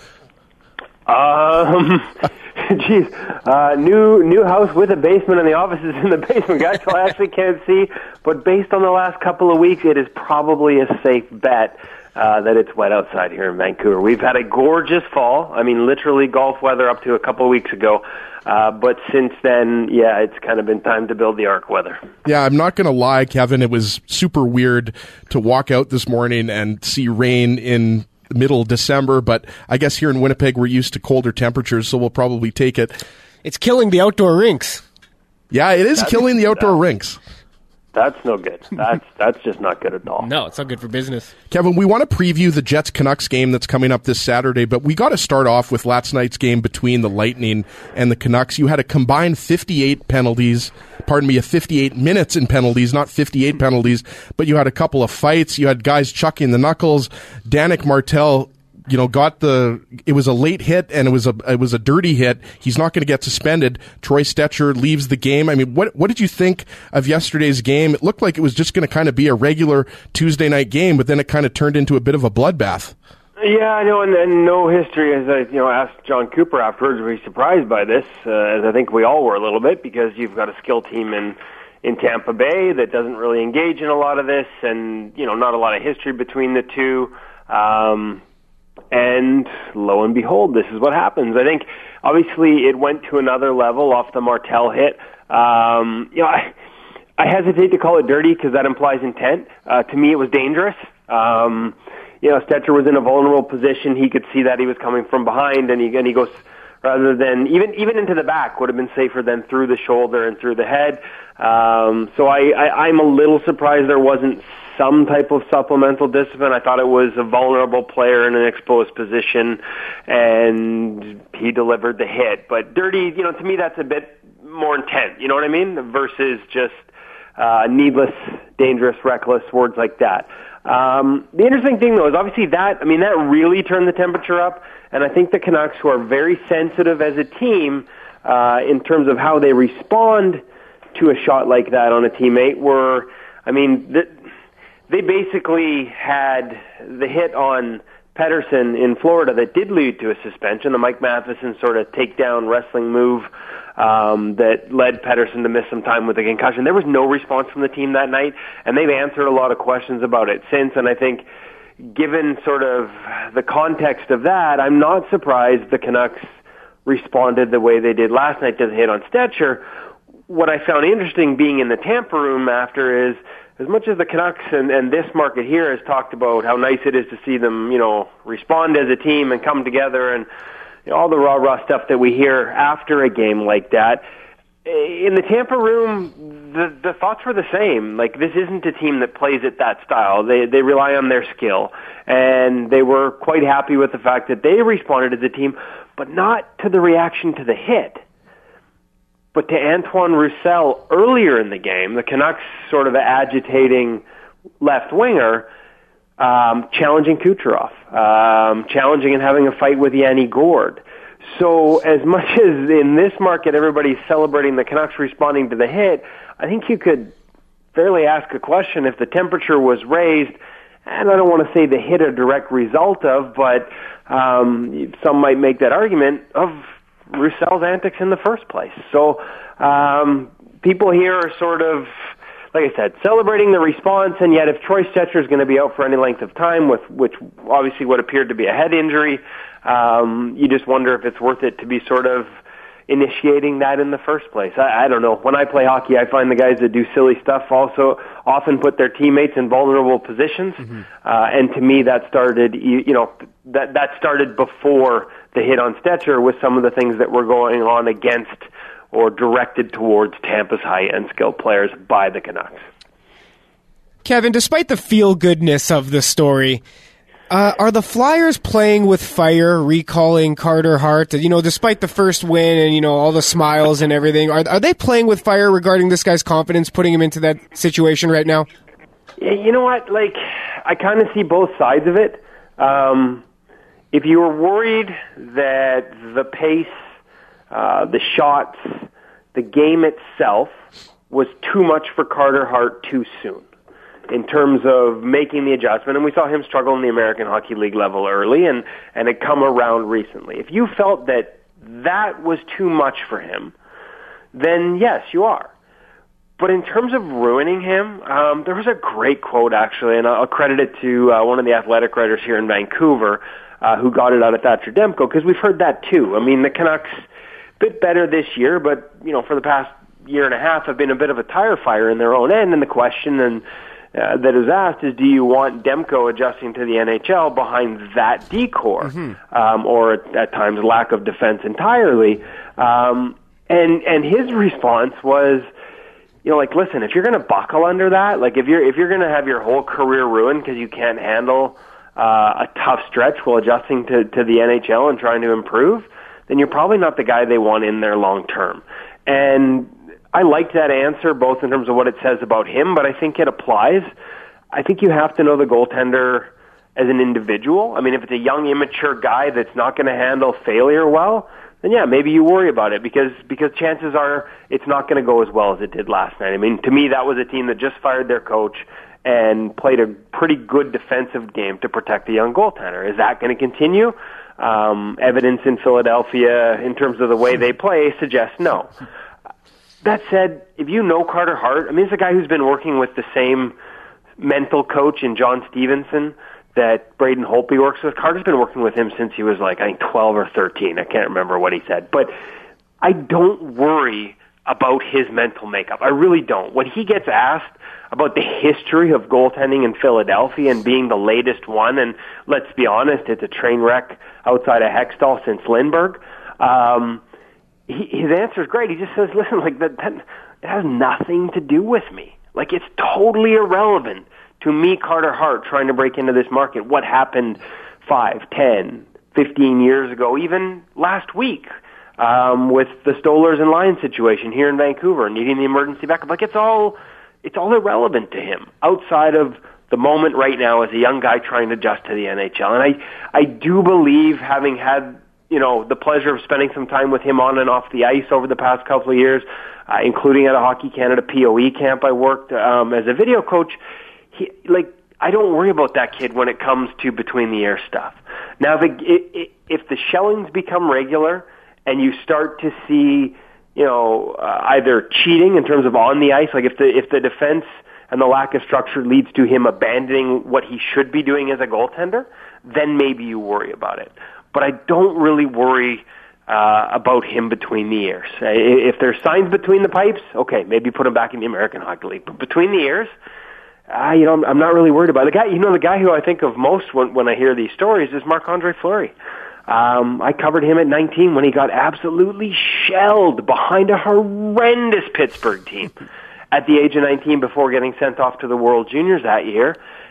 Um, geez, uh, new new house with a basement, and the office is in the basement, guys. So I actually can't see. But based on the last couple of weeks, it is probably a safe bet uh, that it's wet outside here in Vancouver. We've had a gorgeous fall. I mean, literally golf weather up to a couple of weeks ago. Uh, but since then, yeah, it's kind of been time to build the arc weather. Yeah, I'm not going to lie, Kevin. It was super weird to walk out this morning and see rain in middle December. But I guess here in Winnipeg, we're used to colder temperatures, so we'll probably take it. It's killing the outdoor rinks. Yeah, it is That's, killing the outdoor that, rinks. That's no good. That's that's just not good at all. No, it's not good for business. Kevin, we want to preview the Jets-Canucks game that's coming up this Saturday, but we got to start off with last night's game between the Lightning and the Canucks. You had a combined fifty-eight penalties, pardon me, a fifty-eight minutes in penalties, not fifty-eight penalties, but you had a couple of fights. You had guys chucking the knuckles. Danik Martel, you know, got the, it was a late hit and it was a, it was a dirty hit. He's not going to get suspended. Troy Stetcher leaves the game. I mean, what, what did you think of yesterday's game? It looked like it was just going to kind of be a regular Tuesday night game, but then it kind of turned into a bit of a bloodbath. Yeah, I know, and, and no history. As I, you know, asked John Cooper afterwards, were you surprised by this? Uh, as I think we all were a little bit, because you've got a skill team in in Tampa Bay that doesn't really engage in a lot of this, and you know, not a lot of history between the two. Um, And lo and behold, this is what happens. I think, obviously, it went to another level off the Martel hit. Um, you know, I, I hesitate to call it dirty because that implies intent. Uh, to me, it was dangerous. Um, you know, Stetcher was in a vulnerable position. He could see that he was coming from behind, and he, and he goes, rather than, even even into the back would have been safer than through the shoulder and through the head. Um, so I, I, I'm a little surprised there wasn't some type of supplemental discipline. I thought it was a vulnerable player in an exposed position, and he delivered the hit. But dirty, you know, to me that's a bit more intent, you know what I mean, versus just uh, needless, dangerous, reckless, words like that. Um, the interesting thing, though, is obviously that, I mean, that really turned the temperature up, and I think the Canucks, who are very sensitive as a team uh, in terms of how they respond to a shot like that on a teammate, were, I mean, the, they basically had the hit on Pettersson in Florida that did lead to a suspension, the Mike Matheson sort of takedown wrestling move um, that led Pettersson to miss some time with a concussion. There was no response from the team that night, and they've answered a lot of questions about it since, and I think given sort of the context of that, I'm not surprised the Canucks responded the way they did last night to the hit on Stetcher. What I found interesting being in the Tampa room after is, as much as the Canucks and, and this market here has talked about how nice it is to see them, you know, respond as a team and come together and you know, all the rah-rah stuff that we hear after a game like that, in the Tampa room, the, the thoughts were the same. Like, this isn't a team that plays at that style. They, they rely on their skill. And they were quite happy with the fact that they responded as a team, but not to the reaction to the hit. But to Antoine Roussel earlier in the game, the Canucks sort of agitating left winger, um, challenging Kucherov, um, challenging and having a fight with Yanni Gourde. So as much as in this market everybody's celebrating the Canucks responding to the hit, I think you could fairly ask a question if the temperature was raised, and I don't want to say the hit a direct result of, but um, some might make that argument of Roussel's antics in the first place. So um, people here are sort of, like I said, celebrating the response, and yet if Troy Stetcher is going to be out for any length of time, with which obviously what appeared to be a head injury, um, you just wonder if it's worth it to be sort of initiating that in the first place. I, I don't know. When I play hockey, I find the guys that do silly stuff also often put their teammates in vulnerable positions, mm-hmm. uh, and to me that started, you, you know, that that started before the hit on Stetcher with some of the things that were going on against or directed towards Tampa's high-end skilled players by the Canucks. Kevin, despite the feel-goodness of the story, uh, are the Flyers playing with fire, recalling Carter Hart? You know, despite the first win and, you know, all the smiles and everything, are, are they playing with fire regarding this guy's confidence, putting him into that situation right now? Yeah, you know what? Like, I kind of see both sides of it. Um, if you were worried that the pace, uh, the shots, the game itself was too much for Carter Hart too soon in terms of making the adjustment, and we saw him struggle in the American Hockey League level early, and, and it come around recently. If you felt that that was too much for him, then yes, you are. But in terms of ruining him, um, there was a great quote, actually, and I'll credit it to uh, one of the athletic writers here in Vancouver uh, who got it out of Thatcher Demko, because we've heard that too. I mean, the Canucks, a bit better this year, but, you know, for the past year and a half have been a bit of a tire fire in their own end, and the question and uh, that is asked is, do you want Demko adjusting to the N H L behind that decor, mm-hmm. um, or at, at times lack of defense entirely? Um, and and his response was, you know, like, listen, if you're going to buckle under that, like if you're if you're going to have your whole career ruined because you can't handle uh, a tough stretch while adjusting to, to the N H L and trying to improve, then you're probably not the guy they want in there long term. And I liked that answer, both in terms of what it says about him, but I think it applies. I think you have to know the goaltender as an individual. I mean, if it's a young, immature guy that's not going to handle failure well, then yeah, maybe you worry about it, because because chances are it's not going to go as well as it did last night. I mean, to me, that was a team that just fired their coach and played a pretty good defensive game to protect the young goaltender. Is that going to continue? Um, evidence in Philadelphia in terms of the way they play suggests no. That said, if you know Carter Hart, I mean, it's a guy who's been working with the same mental coach in John Stevenson that Braden Holtby works with. Carter's been working with him since he was like, I think, twelve or thirteen. I can't remember what he said. But I don't worry about his mental makeup. I really don't. When he gets asked about the history of goaltending in Philadelphia and being the latest one, and let's be honest, it's a train wreck outside of Hextall since Lindbergh, um, he, his answer is great. He just says, listen, like that, that it has nothing to do with me. Like, it's totally irrelevant to me, Carter Hart, trying to break into this market. What happened five, ten, fifteen years ago, even last week, um, with the Stollers and Lions situation here in Vancouver, needing the emergency backup. Like, it's all, it's all irrelevant to him outside of the moment right now as a young guy trying to adjust to the N H L. And I, I do believe, having had, you know, the pleasure of spending some time with him on and off the ice over the past couple of years, uh, including at a Hockey Canada P O E camp I worked um, as a video coach, he, like, I don't worry about that kid when it comes to between the ear stuff. Now, the, if the shellings become regular and you start to see, you know, uh, either cheating in terms of on the ice, like if the if the defense and the lack of structure leads to him abandoning what he should be doing as a goaltender, then maybe you worry about it. But I don't really worry uh, about him between the ears. If there's signs between the pipes, okay, maybe put him back in the American Hockey League. But between the ears, uh, you know, I'm, I'm not really worried about it. The guy, you know, the guy who I think of most when, when I hear these stories is Marc-Andre Fleury. Um, I covered him at nineteen when he got absolutely shelled behind a horrendous Pittsburgh team at the age of nineteen before getting sent off to the World Juniors that year,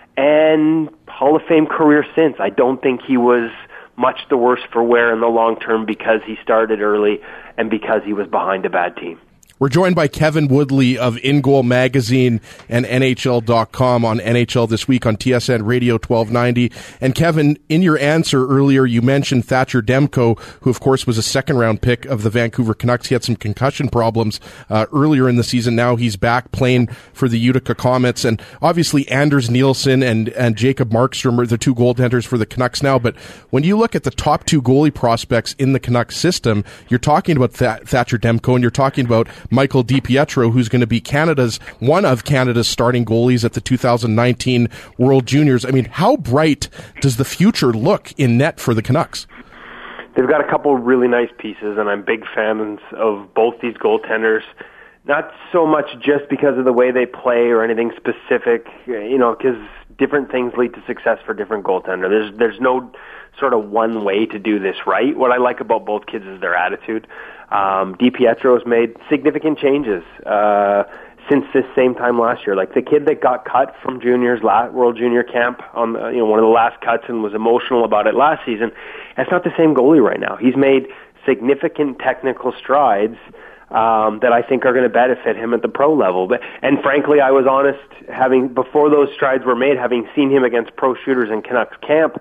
and Hall of Fame career since. I don't think he was much the worse for wear in the long term because he started early and because he was behind a bad team. We're joined by Kevin Woodley of In Goal Magazine and N H L dot com on N H L This Week on T S N Radio twelve ninety. And Kevin, in your answer earlier, you mentioned Thatcher Demko, who of course was a second-round pick of the Vancouver Canucks. He had some concussion problems uh, earlier in the season. Now he's back playing for the Utica Comets. And obviously Anders Nielsen and, and Jacob Markstrom are the two goaltenders for the Canucks now. But when you look at the top two goalie prospects in the Canucks system, you're talking about Th- Thatcher Demko and you're talking about Michael DiPietro, who's going to be Canada's, one of Canada's starting goalies at the two thousand nineteen World Juniors. I mean, how bright does the future look in net for the Canucks? They've got a couple really nice pieces, and I'm big fans of both these goaltenders. Not so much just because of the way they play or anything specific, you know, because different things lead to success for different goaltender. There's there's no sort of one way to do this right. What I like about both kids is their attitude. Um, DiPietro has made significant changes uh, since this same time last year. Like the kid that got cut from juniors, last World Junior Camp, on the, you know, one of the last cuts, and was emotional about it last season. That's not the same goalie right now. He's made significant technical strides um, that I think are going to benefit him at the pro level. But and frankly, I was honest, having before those strides were made, having seen him against pro shooters in Canucks camp.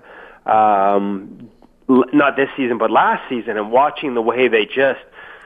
Um, not this season, but last season, and watching the way they just,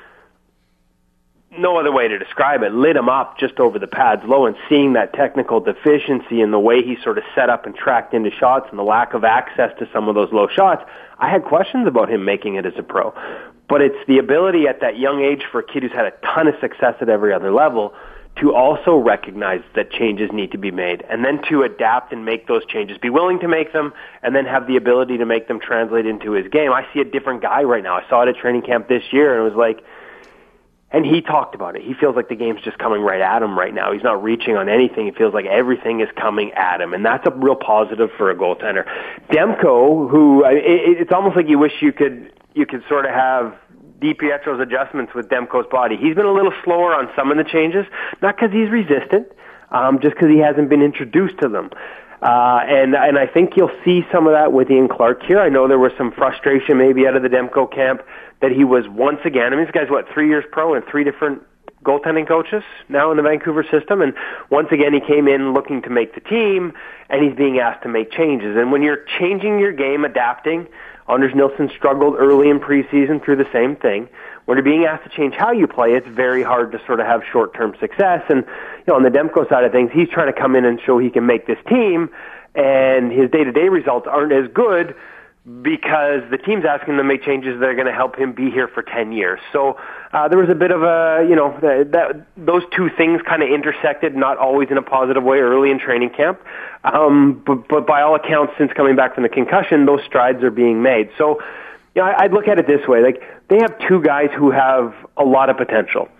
no other way to describe it, lit him up just over the pads low, and seeing that technical deficiency in the way he sort of set up and tracked into shots and the lack of access to some of those low shots, I had questions about him making it as a pro. But it's the ability at that young age for a kid who's had a ton of success at every other level to also recognize that changes need to be made, and then to adapt and make those changes, be willing to make them, and then have the ability to make them translate into his game. I see a different guy right now. I saw it at training camp this year, and it was like, and he talked about it. He feels like the game's just coming right at him right now. He's not reaching on anything. He feels like everything is coming at him, and that's a real positive for a goaltender. Demko, who it, it's almost like you wish you could you could sort of have DiPietro's adjustments with Demko's body. He's been a little slower on some of the changes, not because he's resistant, um, just because he hasn't been introduced to them. Uh, and and I think you'll see some of that with Ian Clark here. I know there was some frustration maybe out of the Demko camp that he was once again, I mean, this guy's, what, three years pro and three different goaltending coaches now in the Vancouver system, and once again he came in looking to make the team, and he's being asked to make changes. And when you're changing your game, adapting, Anders Nilsson struggled early in preseason through the same thing. When you're being asked to change how you play, it's very hard to sort of have short-term success. And, you know, on the Demko side of things, he's trying to come in and show he can make this team, and his day-to-day results aren't as good because the team's asking him to make changes that are going to help him be here for ten years. So uh, there was a bit of a, you know, that, that those two things kind of intersected, not always in a positive way early in training camp. Um, but, but by all accounts, since coming back from the concussion, those strides are being made. So, you know, I, I'd look at it this way. Like, they have two guys who have a lot of potential.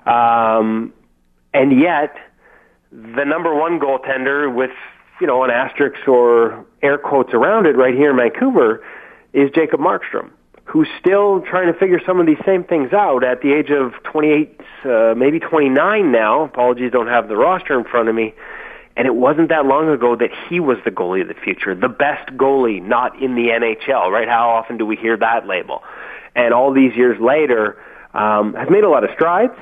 Um, and yet, the number one goaltender with, you know, an asterisk or air quotes around it right here in Vancouver is Jacob Markstrom, who's still trying to figure some of these same things out at the age of twenty-eight, uh, maybe twenty-nine now. Apologies, don't have the roster in front of me. And it wasn't that long ago that he was the goalie of the future, the best goalie not in the N H L, right? How often do we hear that label? And all these years later, um, has made a lot of strides.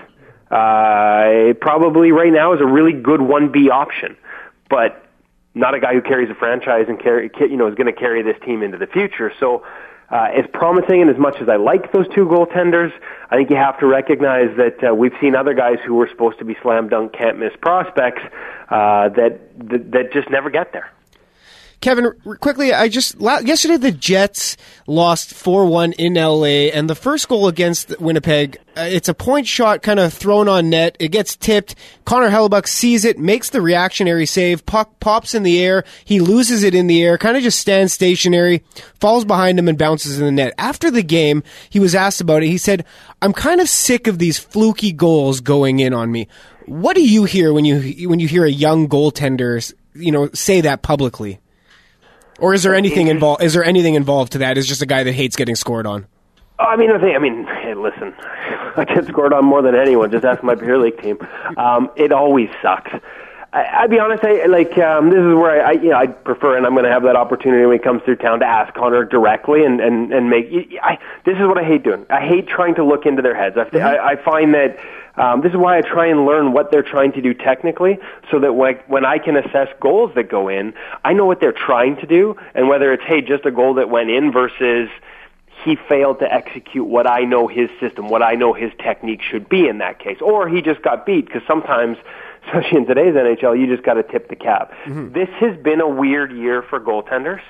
Uh, probably right now is a really good one B option, but not a guy who carries a franchise and carry, you know, is going to carry this team into the future. So, uh, as promising and as much as I like those two goaltenders, I think you have to recognize that uh, we've seen other guys who were supposed to be slam dunk, can't miss prospects uh, that, that that just never get there. Kevin, r- quickly, I just la- yesterday the Jets lost four one in L A, and the first goal against Winnipeg, uh, it's a point shot kind of thrown on net. It gets tipped. Connor Hellebuck sees it, makes the reactionary save, puck pops in the air. He loses it in the air, kind of just stands stationary, falls behind him, and bounces in the net. After the game, he was asked about it. He said, "I'm kind of sick of these fluky goals going in on me." What do you hear when you when you hear a young goaltender, you know, say that publicly? Or is there anything involved? Is there anything involved to that? Is just a guy that hates getting scored on? I mean, I think. I mean, hey, listen, I get scored on more than anyone. Just ask my beer league team. Um, it always sucks. I, I'll be honest. I like um, this is where I, I, you know, I prefer, and I'm going to have that opportunity when he comes through town to ask Connor directly and and and make. I, this is what I hate doing. I hate trying to look into their heads. I, mm-hmm. I, I find that. Um, this is why I try and learn what they're trying to do technically, so that when, when I can assess goals that go in, I know what they're trying to do, and whether it's, hey, just a goal that went in versus he failed to execute what I know his system, what I know his technique should be in that case, or he just got beat, because sometimes, especially in today's N H L, you just got to tip the cap. Mm-hmm. This has been a weird year for goaltenders,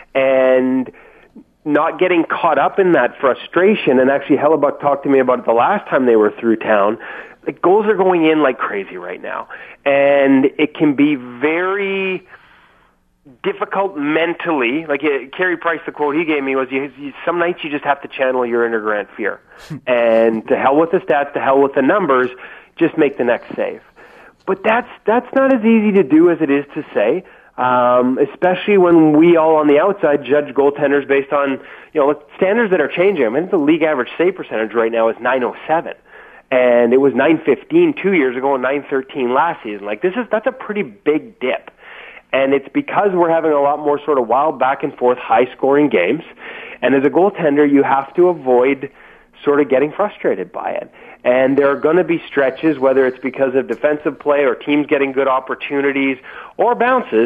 and not getting caught up in that frustration, and actually Hellebuck talked to me about it the last time they were through town. The goals are going in like crazy right now, and it can be very difficult mentally. Like uh, Carey Price, the quote he gave me was, you, you, some nights you just have to channel your inner Grant Fuhr, and to hell with the stats, to hell with the numbers, just make the next save. But that's that's not as easy to do as it is to say. Um, especially when we all on the outside judge goaltenders based on, you know, standards that are changing. I mean, the league average save percentage right now is nine oh seven, and it was nine fifteen two years ago and nine thirteen last season. Like, this is, that's a pretty big dip. And it's because we're having a lot more sort of wild back and forth, high scoring games. And as a goaltender, you have to avoid sort of getting frustrated by it. And there are going to be stretches, whether it's because of defensive play or teams getting good opportunities or bounces,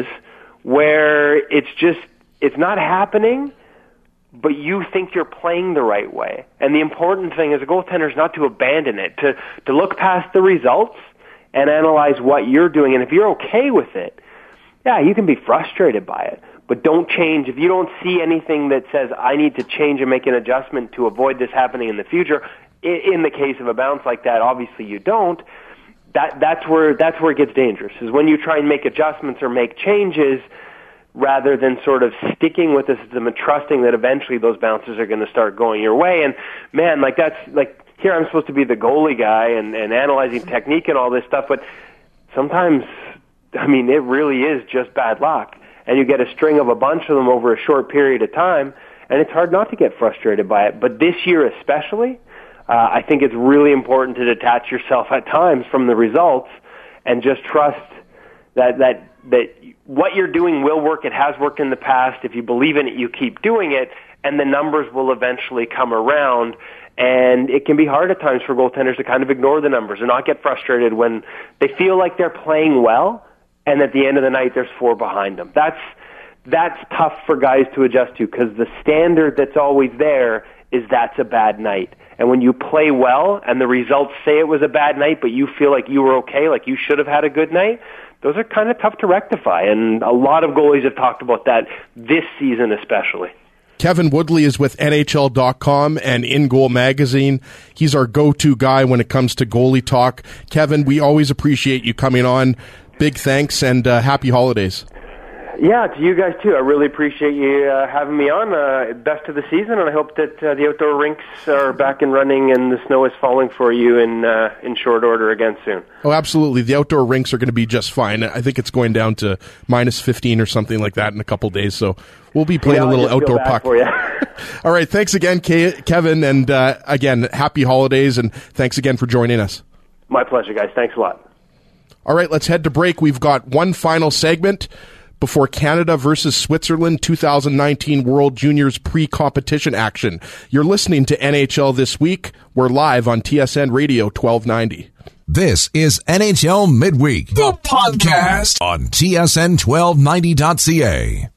where it's just, it's not happening, but you think you're playing the right way. And the important thing as a goaltender is not to abandon it, to, to look past the results and analyze what you're doing. And if you're okay with it, yeah, you can be frustrated by it, but don't change. If you don't see anything that says, I need to change and make an adjustment to avoid this happening in the future, in the case of a bounce like that, obviously you don't. That that's where that's where it gets dangerous. Is when you try and make adjustments or make changes rather than sort of sticking with the system and trusting that eventually those bounces are going to start going your way. And man, like that's like here I'm supposed to be the goalie guy and, and analyzing technique and all this stuff, but sometimes, I mean, it really is just bad luck. And you get a string of a bunch of them over a short period of time, and it's hard not to get frustrated by it. But this year especially, Uh, I think it's really important to detach yourself at times from the results and just trust that, that, that what you're doing will work. It has worked in the past. If you believe in it, you keep doing it, and the numbers will eventually come around. And it can be hard at times for goaltenders to kind of ignore the numbers and not get frustrated when they feel like they're playing well, and at the end of the night there's four behind them. That's, that's tough for guys to adjust to, because the standard that's always there is that's a bad night. And when you play well and the results say it was a bad night, but you feel like you were okay, like you should have had a good night, those are kind of tough to rectify. And a lot of goalies have talked about that this season especially. Kevin Woodley is with N H L dot com and In Goal Magazine. He's our go-to guy when it comes to goalie talk. Kevin, we always appreciate you coming on. Big thanks and uh, happy holidays. Yeah, to you guys too. I really appreciate you uh, having me on. Uh, best of the season, and I hope that uh, the outdoor rinks are back and running and the snow is falling for you in uh, in short order again soon. Oh, absolutely. The outdoor rinks are going to be just fine. I think it's going down to minus fifteen or something like that in a couple days, so we'll be playing yeah, a little outdoor puck. For you. All right, thanks again, Ke- Kevin, and uh, again, happy holidays, and thanks again for joining us. My pleasure, guys. Thanks a lot. All right, let's head to break. We've got one final segment before Canada versus Switzerland two thousand nineteen World Juniors pre-competition action. You're listening to N H L This Week. We're live on T S N Radio twelve ninety. This is N H L Midweek, the podcast on T S N twelve ninety dot C A.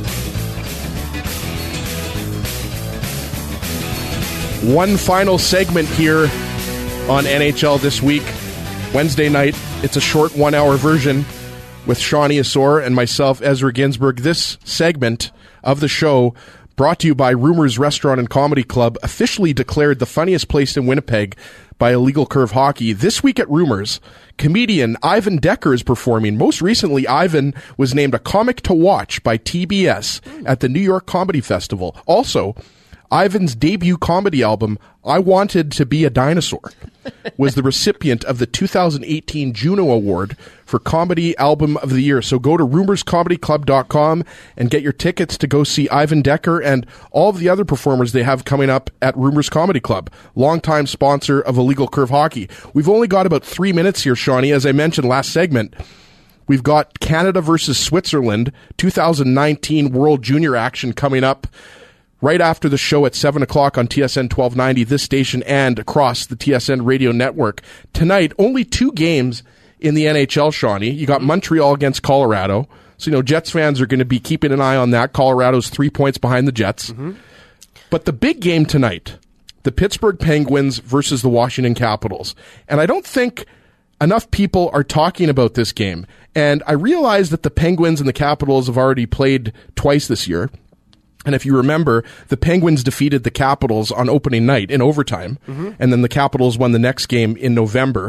One final segment here on N H L This Week. Wednesday night, it's a short one-hour version. with Shawnee Asor and myself, Ezra Ginsburg. This segment of the show, brought to you by Rumors Restaurant and Comedy Club, officially declared the funniest place in Winnipeg by Illegal Curve Hockey. This week at Rumors, comedian Ivan Decker is performing. Most recently, Ivan was named a comic to watch by T B S at the New York Comedy Festival. Also, Ivan's debut comedy album, I Wanted to Be a Dinosaur, was the recipient of the two thousand eighteen Juno Award for Comedy Album of the Year. So go to rumors comedy club dot com and get your tickets to go see Ivan Decker and all of the other performers they have coming up at Rumors Comedy Club, longtime sponsor of Illegal Curve Hockey. We've only got about three minutes here, Shawnee. As I mentioned last segment, we've got Canada versus Switzerland, two thousand nineteen World Junior action coming up right after the show at seven o'clock on T S N twelve ninety, this station, and across the T S N radio network. Tonight, only two games in the N H L, Shawnee. You got Montreal against Colorado. So, you know, Jets fans are going to be keeping an eye on that. Colorado's three points behind the Jets. Mm-hmm. But the big game tonight, the Pittsburgh Penguins versus the Washington Capitals. And I don't think enough people are talking about this game. And I realize that the Penguins and the Capitals have already played twice this year. And if you remember, the Penguins defeated the Capitals on opening night in overtime, mm-hmm. and then the Capitals won the next game in November.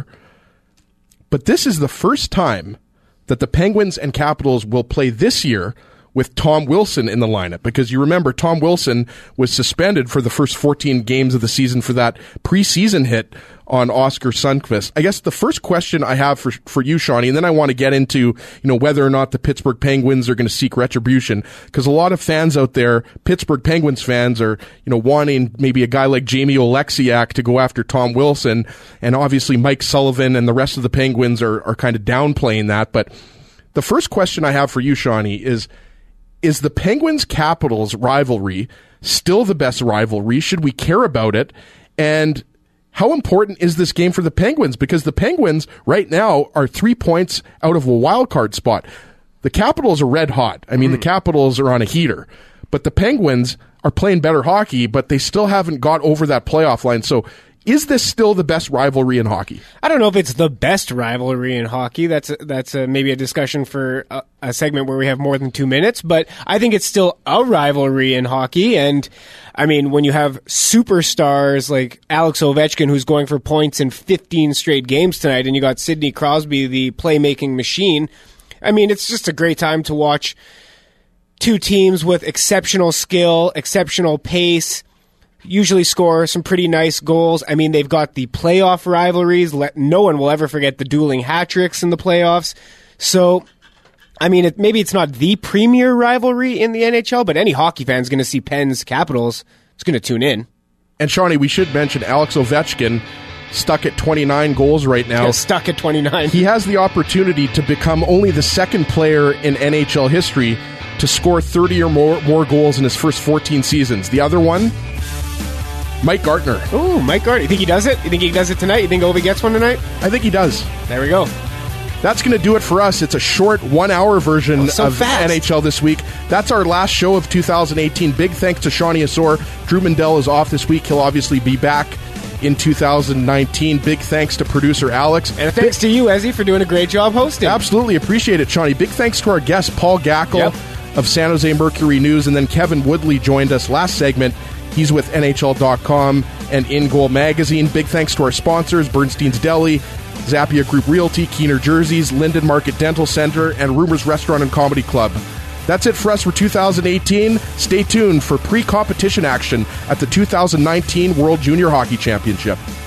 But this is the first time that the Penguins and Capitals will play this year with Tom Wilson in the lineup, because you remember Tom Wilson was suspended for the first fourteen games of the season for that preseason hit on Oscar Sundqvist. I guess the first question I have for for you, Shawnee, and then I want to get into, you know, whether or not the Pittsburgh Penguins are going to seek retribution, because a lot of fans out there, Pittsburgh Penguins fans, are, you know, wanting maybe a guy like Jamie Oleksiak to go after Tom Wilson, and obviously Mike Sullivan and the rest of the Penguins are are kind of downplaying that. But the first question I have for you, Shawnee, is Is the Penguins-Capitals rivalry still the best rivalry? Should we care about it? And how important is this game for the Penguins? Because the Penguins right now are three points out of a wild card spot. The Capitals are red hot. I mean, mm. the Capitals are on a heater. But the Penguins are playing better hockey, but they still haven't got over that playoff line. So is this still the best rivalry in hockey? I don't know if it's the best rivalry in hockey. That's a, that's a, maybe a discussion for a, a segment where we have more than two minutes. But I think it's still a rivalry in hockey. And I mean, when you have superstars like Alex Ovechkin, who's going for points in fifteen straight games tonight, and you got Sidney Crosby, the playmaking machine. I mean, it's just a great time to watch two teams with exceptional skill, exceptional pace, usually score some pretty nice goals. I mean, they've got the playoff rivalries. No one will ever forget the dueling hat tricks in the playoffs. So, I mean, it, maybe it's not the premier rivalry in the N H L, but any hockey fan is going to see Pens Capitals. It's going to tune in. And Shawnee, we should mention Alex Ovechkin, stuck at twenty-nine goals right now. Yeah, stuck at twenty-nine. He has the opportunity to become only the second player in N H L history to score thirty or more, more goals in his first fourteen seasons. The other one, Mike Gartner. Ooh, Mike Gartner. You think he does it? You think he does it tonight? You think Ovi gets one tonight? I think he does. There we go. That's going to do it for us. It's a short one-hour version oh, so of fast. N H L This Week. That's our last show of two thousand eighteen. Big thanks to Shawnee Asor. Drew Mandel is off this week. He'll obviously be back in two thousand nineteen. Big thanks to producer Alex. And thanks to you, Ezzy, for doing a great job hosting. Absolutely. Appreciate it, Shawnee. Big thanks to our guest, Paul Gackle yep. of San Jose Mercury News. And then Kevin Woodley joined us last segment. He's with N H L dot com and In Goal Magazine. Big thanks to our sponsors, Bernstein's Deli, Zappia Group Realty, Keener Jerseys, Linden Market Dental Center, and Rumors Restaurant and Comedy Club. That's it for us for two thousand eighteen. Stay tuned for pre-competition action at the two thousand nineteen World Junior Hockey Championship.